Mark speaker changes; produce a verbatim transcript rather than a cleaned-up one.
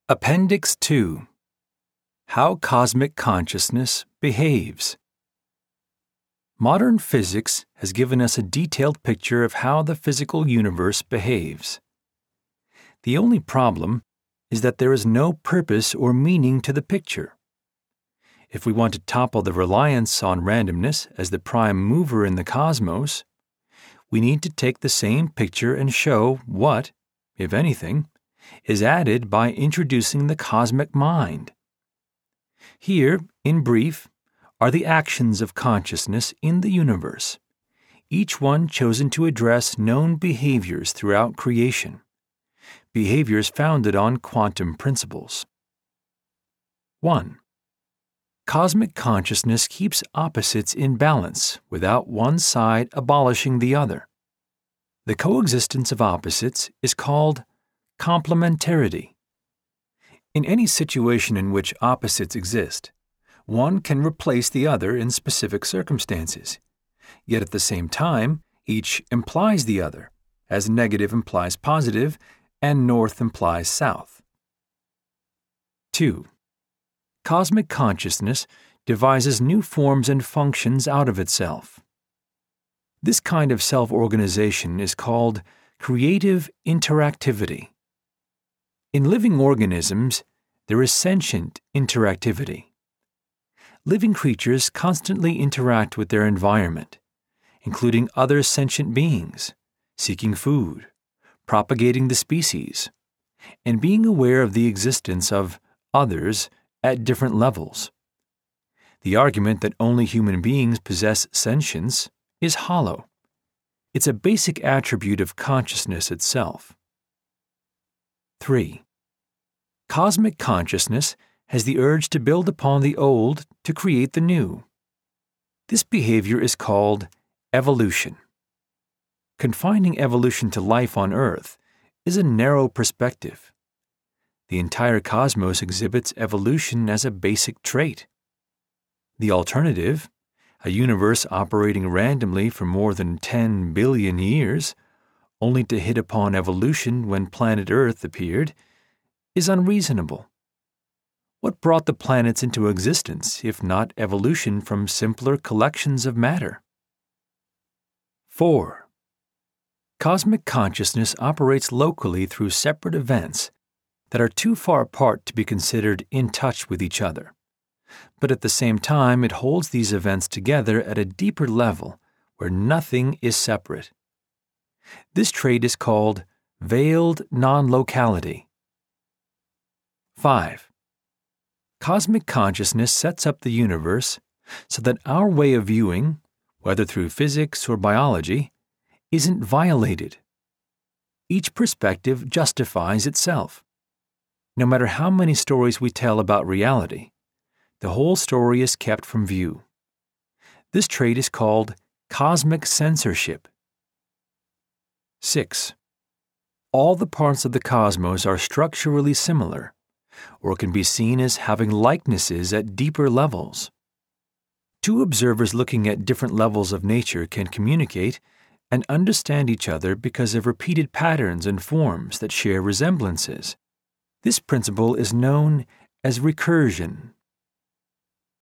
Speaker 1: Appendix two. How Cosmic Consciousness Behaves. Modern physics has given us a detailed picture of how the physical universe behaves. The only problem is that there is no purpose or meaning to the picture. If we want to topple the reliance on randomness as the prime mover in the cosmos, we need to take the same picture and show what, if anything, is added by introducing the cosmic mind. Here, in brief, are the actions of consciousness in the universe, each one chosen to address known behaviors throughout creation, behaviors founded on quantum principles. one. Cosmic consciousness keeps opposites in balance without one side abolishing the other. The coexistence of opposites is called complementarity. In any situation in which opposites exist, one can replace the other in specific circumstances, yet at the same time, each implies the other, as negative implies positive and north implies south. two. Cosmic consciousness devises new forms and functions out of itself. This kind of self-organization is called creative interactivity. In living organisms, there is sentient interactivity. Living creatures constantly interact with their environment, including other sentient beings, seeking food, propagating the species, and being aware of the existence of others at different levels. The argument that only human beings possess sentience is hollow. It's a basic attribute of consciousness itself. three. Cosmic consciousness has the urge to build upon the old to create the new. This behavior is called evolution. Confining evolution to life on Earth is a narrow perspective. The entire cosmos exhibits evolution as a basic trait. The alternative, a universe operating randomly for more than ten billion years, only to hit upon evolution when planet Earth appeared, is unreasonable. What brought the planets into existence if not evolution from simpler collections of matter? four. Cosmic consciousness operates locally through separate events that are too far apart to be considered in touch with each other, but at the same time it holds these events together at a deeper level where nothing is separate. This trait is called veiled non-locality. five. Cosmic consciousness sets up the universe so that our way of viewing, whether through physics or biology, isn't violated. Each perspective justifies itself. No matter how many stories we tell about reality, the whole story is kept from view. This trait is called cosmic censorship. six. All the parts of the cosmos are structurally similar, or can be seen as having likenesses at deeper levels. Two observers looking at different levels of nature can communicate and understand each other because of repeated patterns and forms that share resemblances. This principle is known as recursion.